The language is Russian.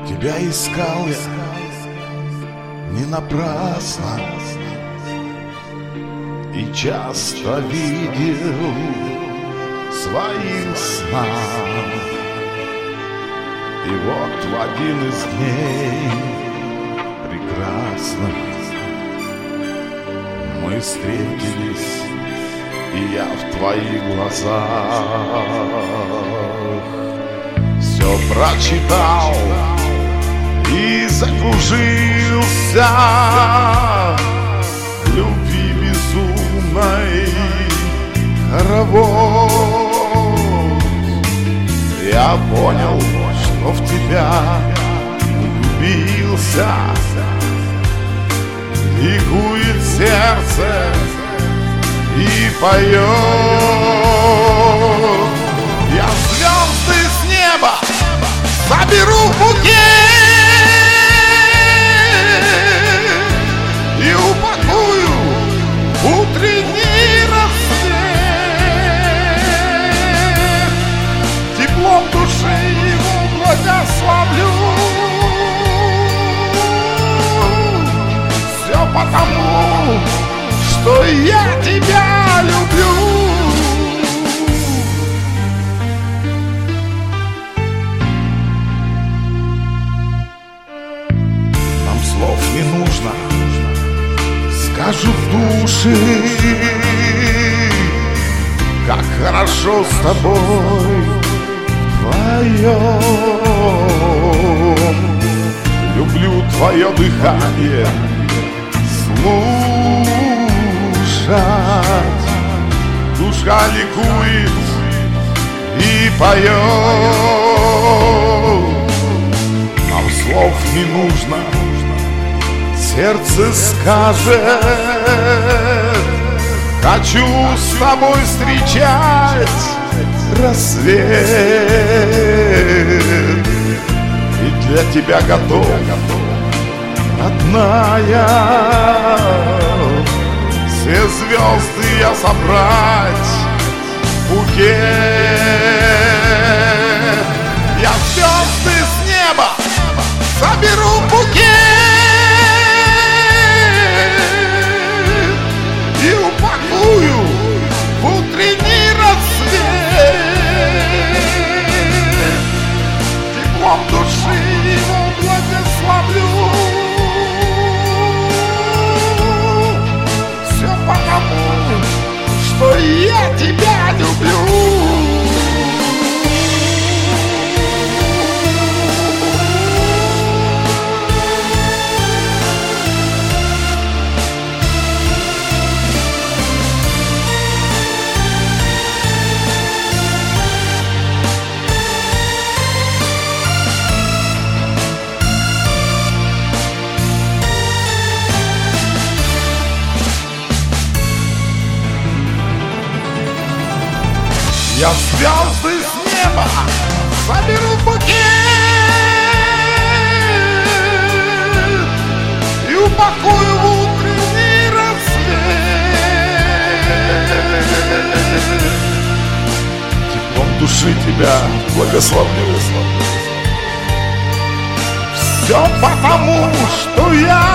Тебя искал я не напрасно и часто видел в своих снах. И вот в один из дней прекрасных мы встретились, и я в твоих глазах все прочитал и закружился в любви безумной хоровод. Я понял, что в тебя влюбился, ликует сердце и поет. Я звезды с неба соберу в букет и упакую в утренний рассвет. Теплом души его благословлю. Все потому, что я тебя люблю. Нам слов не нужно, скажут души, как хорошо с тобой вдвоем. Люблю твое дыхание слушать, душа ликует и поет. Нам слов не нужно, сердце скажет: хочу с тобой встречать рассвет. И для тебя готов, родная, все звезды я собрать в букет. Я звезды с неба соберу в букет и упакую в утренний рассвет. Теплом души его благословлю. Все потому, что я тебя люблю. Я звезды с неба соберу в букет и упакую в утренний рассвет. Теплом души тебя благословлю. Все потому, что я